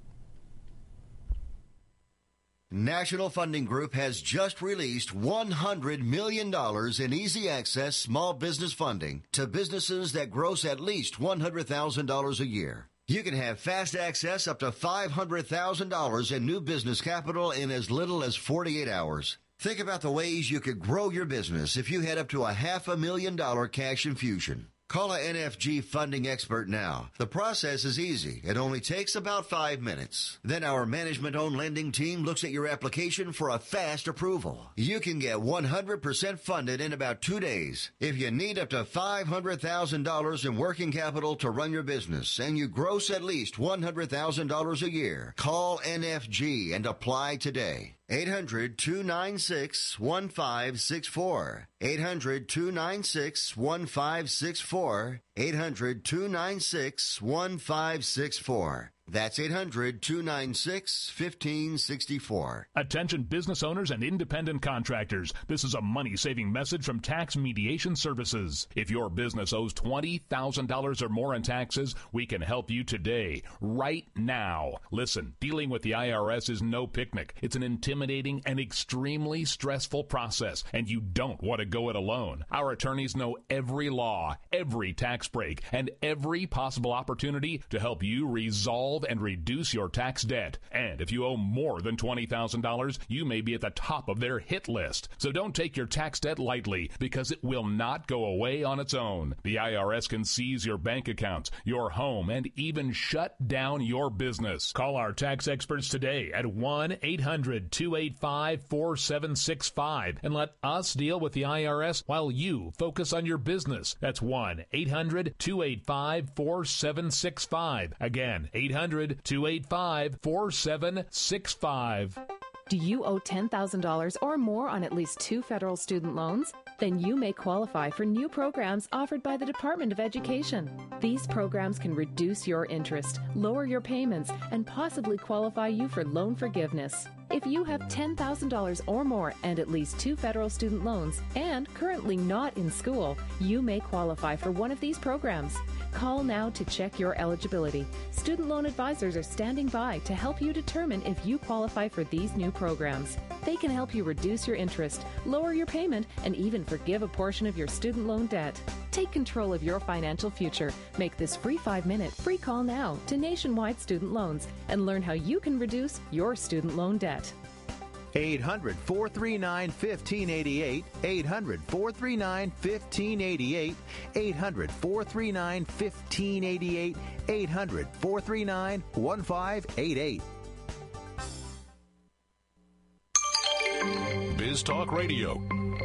National Funding Group has just released $100 million in easy access small business funding to businesses that gross at least $100,000 a year. You can have fast access up to $500,000 in new business capital in as little as 48 hours. Think about the ways you could grow your business if you had up to a $500,000 cash infusion. Call a NFG funding expert now. The process is easy. It only takes about 5 minutes. Then our management-owned lending team looks at your application for a fast approval. You can get 100% funded in about 2 days. If you need up to $500,000 in working capital to run your business and you gross at least $100,000 a year, call NFG and apply today. 800-296-1564. 800-296-1564. 800-296-1564. That's 800-296-1564. Attention business owners and independent contractors. This is a money-saving message from Tax Mediation Services. If your business owes $20,000 or more in taxes, we can help you today, right now. Listen, dealing with the IRS is no picnic. It's an intimidating and extremely stressful process, and you don't want to go it alone. Our attorneys know every law, every tax break, and every possible opportunity to help you resolve and reduce your tax debt. And if you owe more than $20,000, you may be at the top of their hit list. So don't take your tax debt lightly, because it will not go away on its own. The IRS can seize your bank accounts, your home, and even shut down your business. Call our tax experts today at 1-800-285-4765 and let us deal with the IRS while you focus on your business. That's 1-800-285-4765. Again, 800-285-4765. Do you owe $10,000 or more on at least 2 federal student loans? Then you may qualify for new programs offered by the Department of Education. These programs can reduce your interest, lower your payments, and possibly qualify you for loan forgiveness. If you have $10,000 or more and at least 2 federal student loans and currently not in school, you may qualify for one of these programs. Call now to check your eligibility. Student loan advisors are standing by to help you determine if you qualify for these new programs. They can help you reduce your interest, lower your payment, and even forgive a portion of your student loan debt. Take control of your financial future. Make this free 5-minute free call now to Nationwide Student Loans and learn how you can reduce your student loan debt. 800-439-1588, 800-439-1588, 800-439-1588, 800-439-1588. Biz Talk Radio.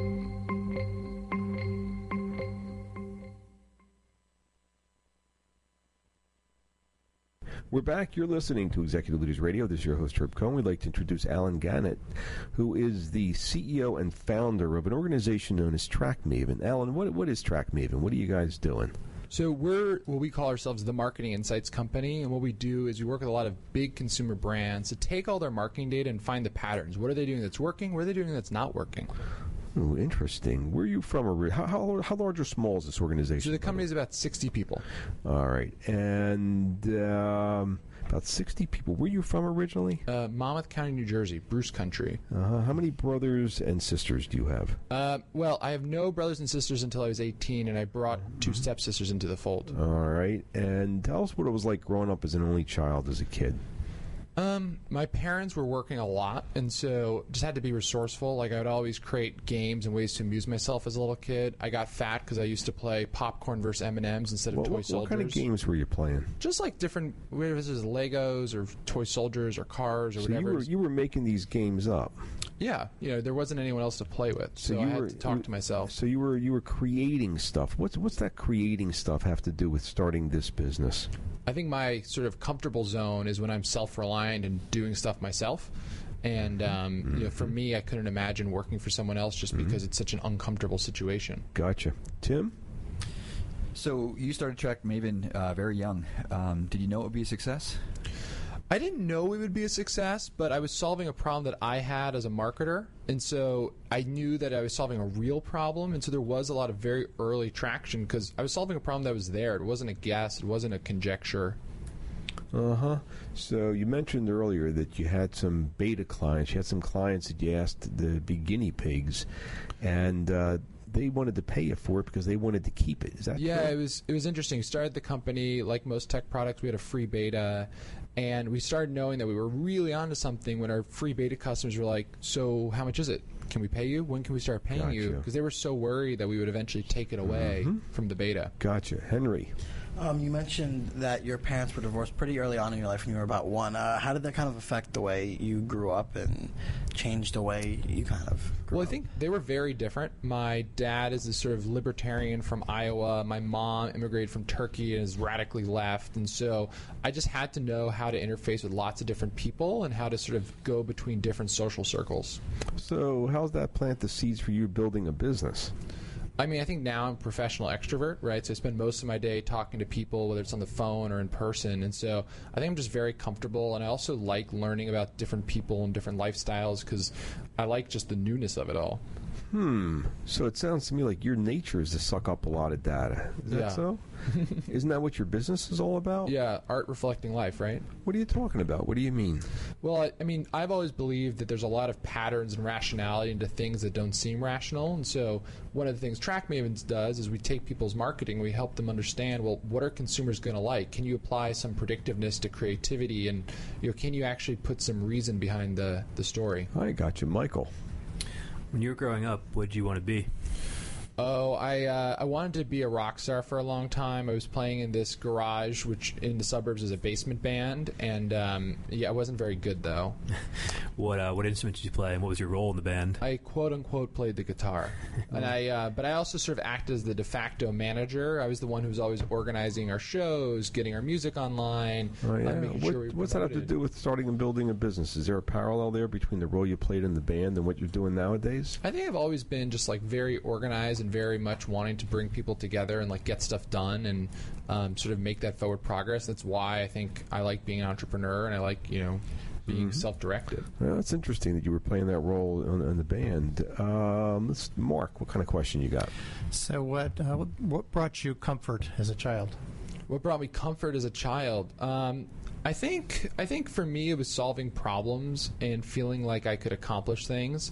We're back. You're listening to Executive Leaders Radio. This is your host, Herb Cohen. We'd like to introduce Alan Gannett, who is the CEO and founder of an organization known as TrackMaven. Alan, what is TrackMaven? What are you guys doing? So we're what we call ourselves the Marketing Insights Company, and what we do is we work with a lot of big consumer brands to take all their marketing data and find the patterns. What are they doing that's working? What are they doing that's not working? Oh, interesting. Where are you from? How large or small is this organization? So the company is about 60 people. All right. And about 60 people. Where are you from originally? Monmouth County, New Jersey, Bruce Country. How many brothers and sisters do you have? Well, I have no brothers and sisters until I was 18, and I brought 2 stepsisters into the fold. All right. And tell us what it was like growing up as an only child as a kid. My parents were working a lot, and so just had to be resourceful. Like, I would always create games and ways to amuse myself as a little kid. I got fat because I used to play popcorn versus M&Ms instead of toy soldiers. What kind of games were you playing? Just like different, whether this is Legos or toy soldiers or cars or whatever. You were making these games up. Yeah, there wasn't anyone else to play with, so I had to talk to myself. So you were creating stuff. What's that creating stuff have to do with starting this business? I think my sort of comfortable zone is when I'm self-reliant and doing stuff myself. And for me, I couldn't imagine working for someone else just because it's such an uncomfortable situation. Gotcha. Tim? So you started TrackMaven very young. Did you know it would be a success? I didn't know it would be a success, but I was solving a problem that I had as a marketer, and so I knew that I was solving a real problem, and so there was a lot of very early traction because I was solving a problem that was there. It wasn't a guess. It wasn't a conjecture. So you mentioned earlier that you had some beta clients. You had some clients that you asked to be guinea pigs, and they wanted to pay you for it because they wanted to keep it. Is that correct? It was interesting. We started the company, like most tech products, we had a free beta. And we started knowing that we were really onto something when our free beta customers were like, so how much is it? Can we pay you? When can we start paying you? Because they were so worried that we would eventually take it away from the beta. Gotcha. Henry? You mentioned that your parents were divorced pretty early on in your life when you were about 1. How did that kind of affect the way you grew up and change the way you kind of grew up? I think they were very different. My dad is a sort of libertarian from Iowa. My mom immigrated from Turkey and is radically left. And so I just had to know how to interface with lots of different people and how to sort of go between different social circles. So how's that plant the seeds for you building a business? I mean, I think now I'm a professional extrovert, right? So I spend most of my day talking to people, whether it's on the phone or in person. And so I think I'm just very comfortable. And I also like learning about different people and different lifestyles because I like just the newness of it all. So it sounds to me like your nature is to suck up a lot of data. Is that so? Isn't that what your business is all about? Yeah, art reflecting life, right? What are you talking about? What do you mean? Well, I mean, I've always believed that there's a lot of patterns and rationality into things that don't seem rational. And so one of the things Track Mavens does is we take people's marketing, we help them understand, well, what are consumers going to like? Can you apply some predictiveness to creativity? And can you actually put some reason behind the story? I got you, Michael. When you were growing up, what did you want to be? Oh, I wanted to be a rock star for a long time. I was playing in this garage, which in the suburbs is a basement band, and I wasn't very good though. What instrument did you play, and what was your role in the band? I quote unquote played the guitar, and but I also sort of acted as the de facto manager. I was the one who was always organizing our shows, getting our music online. Making sure what's that have to do with starting and building a business? Is there a parallel there between the role you played in the band and what you're doing nowadays? I think I've always been just like very organized and very much wanting to bring people together and like get stuff done and sort of make that forward progress. That's why I think I like being an entrepreneur and I like being self-directed. Well, that's interesting that you were playing that role in the band. Mark, what kind of question you got? So what brought you comfort as a child? What brought me comfort as a child? I think for me it was solving problems and feeling like I could accomplish things.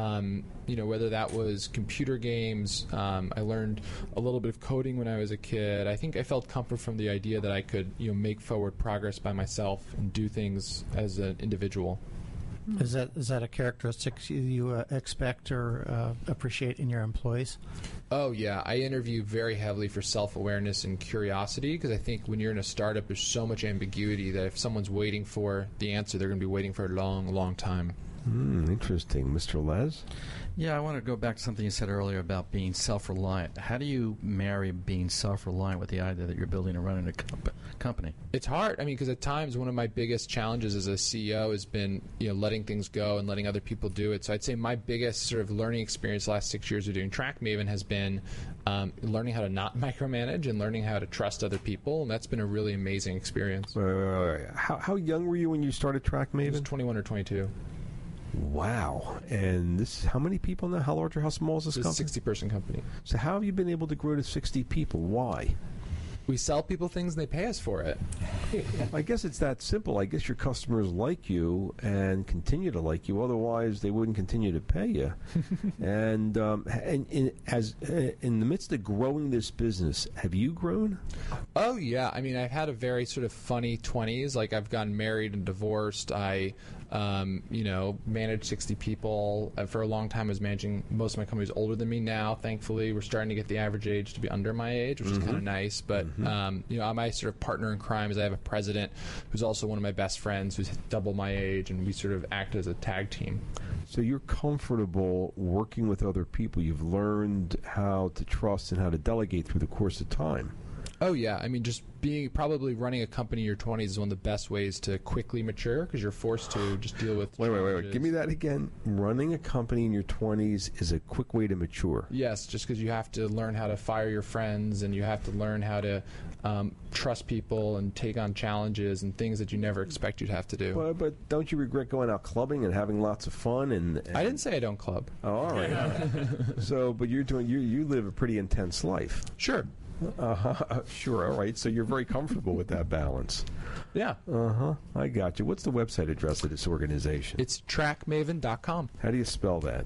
Whether that was computer games, I learned a little bit of coding when I was a kid. I think I felt comfort from the idea that I could make forward progress by myself and do things as an individual. Is that a characteristic you expect or appreciate in your employees? Oh, yeah. I interview very heavily for self-awareness and curiosity because I think when you're in a startup, there's so much ambiguity that if someone's waiting for the answer, they're going to be waiting for a long, long time. Interesting. Mr. Les? Yeah, I want to go back to something you said earlier about being self-reliant. How do you marry being self-reliant with the idea that you're building and running a company? It's hard. I mean, because at times one of my biggest challenges as a CEO has been, letting things go and letting other people do it. So I'd say my biggest sort of learning experience the last 6 years of doing Track Maven has been learning how to not micromanage and learning how to trust other people, and that's been a really amazing experience. Wait. How young were you when you started Track Maven? I was 21 or 22. Wow. And this is how many people now? How large or how small is this company? It's a 60-person company. So how have you been able to grow to 60 people? Why? We sell people things and they pay us for it. I guess it's that simple. I guess your customers like you and continue to like you. Otherwise, they wouldn't continue to pay you. And in the midst of growing this business, have you grown? Oh, yeah. I mean, I've had a very sort of funny 20s. Like, I've gotten married and divorced. I managed 60 people. For a long time, I was managing most of my companies older than me now. Thankfully, we're starting to get the average age to be under my age, which is kind of nice. But, my sort of partner in crime is I have a president who's also one of my best friends who's double my age, and we sort of act as a tag team. So you're comfortable working with other people. You've learned how to trust and how to delegate through the course of time. Oh, yeah. I mean, just probably running a company in your 20s is one of the best ways to quickly mature because you're forced to just deal with Wait. Give me that again. Running a company in your 20s is a quick way to mature. Yes, just because you have to learn how to fire your friends and you have to learn how to trust people and take on challenges and things that you never expect you'd have to do. But don't you regret going out clubbing and having lots of fun? And I didn't say I don't club. Oh, all right. But you live a pretty intense life. Sure. Sure, all right. So you're very comfortable with that balance. Yeah. I got you. What's the website address of this organization? It's trackmaven.com. How do you spell that?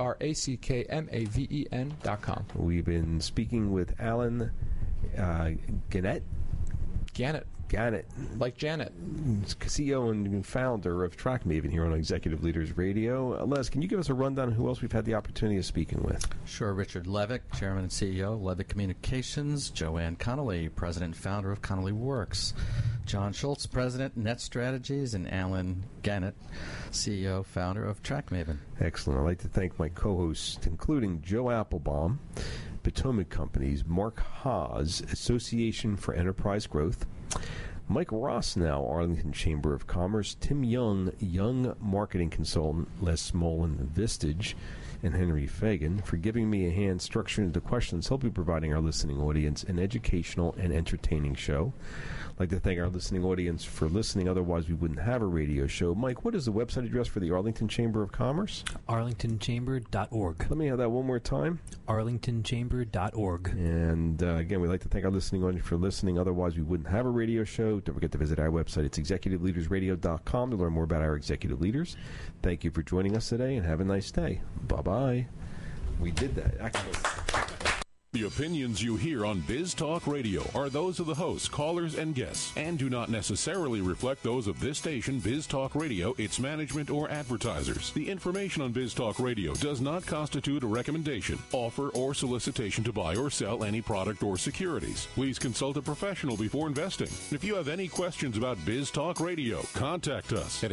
TRACKMAVEN.com. We've been speaking with Alan Gannett. Gannett. Gannett. Like Janet. CEO and founder of Track Maven here on Executive Leaders Radio. Les, can you give us a rundown of who else we've had the opportunity of speaking with? Sure. Richard Levick, Chairman and CEO of Levick Communications. Joanne Connolly, President and founder of Connolly Works. John Schultz, President, Net Strategies. And Alan Gannett, CEO, founder of Track Maven. Excellent. I'd like to thank my co-hosts, including Joe Applebaum, Potomac Companies, Mark Haas, Association for Enterprise Growth, Mike Rossnow, Arlington Chamber of Commerce, Tim Young, Young Marketing Consultant, Les Smolin, Vistage, and Henry Fagan for giving me a hand structuring the questions, hopefully providing our listening audience an educational and entertaining show. I'd like to thank our listening audience for listening. Otherwise, we wouldn't have a radio show. Mike, what is the website address for the Arlington Chamber of Commerce? arlingtonchamber.org. Let me have that one more time. arlingtonchamber.org. And again, we'd like to thank our listening audience for listening. Otherwise, we wouldn't have a radio show. Don't forget to visit our website. It's executiveleadersradio.com to learn more about our executive leaders. Thank you for joining us today, and have a nice day. Bye-bye. We did that. Excellent. The opinions you hear on Biz Talk Radio are those of the hosts, callers, and guests, and do not necessarily reflect those of this station, Biz Talk Radio, its management, or advertisers. The information on Biz Talk Radio does not constitute a recommendation, offer, or solicitation to buy or sell any product or securities. Please consult a professional before investing. If you have any questions about Biz Talk Radio, contact us at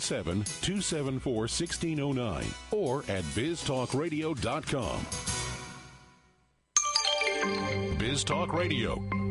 817-274-1609 or at biztalkradio.com. Biz Talk Radio.